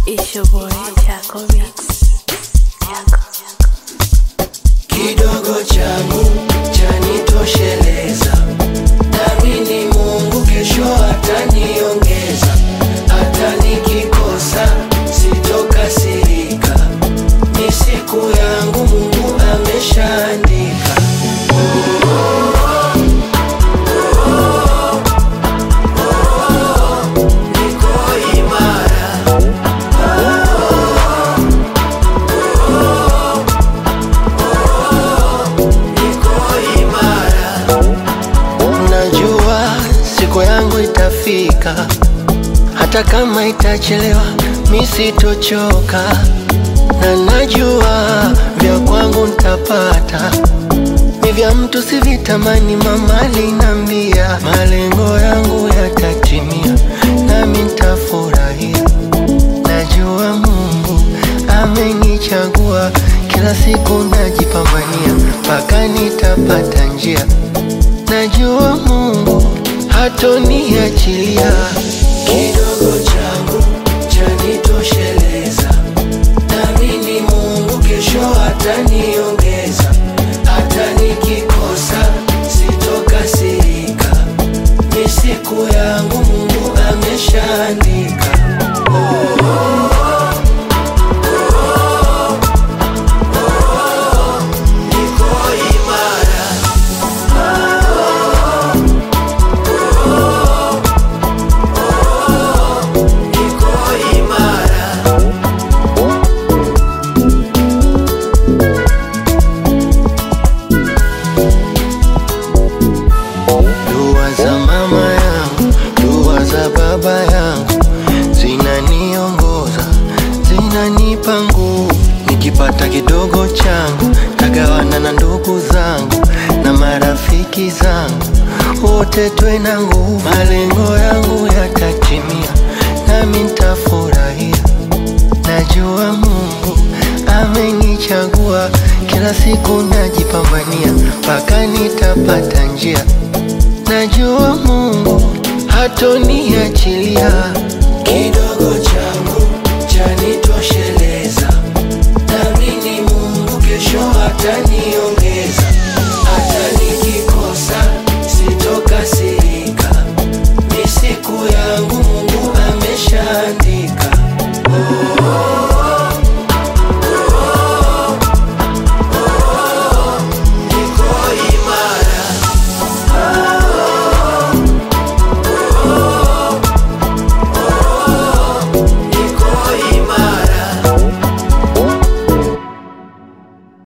It's your boy Chaco Mix. Kidogo changu chanitosheleza, naamini Mungu kesho ataniongeza. Hata nikikosa sitokasirika, ni siku yangu Mungu ameshaandika. Siku yangu itafika, hata kama itachelewa, mimi sitochoka. Na najua vya kwangu nitapata, ni vya mtu sivitamani. Mama alinambia malengo yangu yatatimia, nami nitafurahia. Najua Mungu amenichagua, kila siku najipambania mpaka nitapata njia. Najua Mungu hatoniachilia. Kidogo changu chanitosheleza, naamini Mungu kesho ataniongeza. Hata nikikosa sitokasirika, ni siku yangu Mungu ameshaandika. Baba yangu zinaniongoza, zinanipa nguvu. Nikipata kidogo changu tagawana na ndugu zangu na marafiki zangu, wote tuwe na nguvu. Malengo yangu yatatimia, nami nitafurahia. Najua Mungu amenichagua, kila siku najipambania mpaka nitapata njia. Najua Mungu hatoniachilia.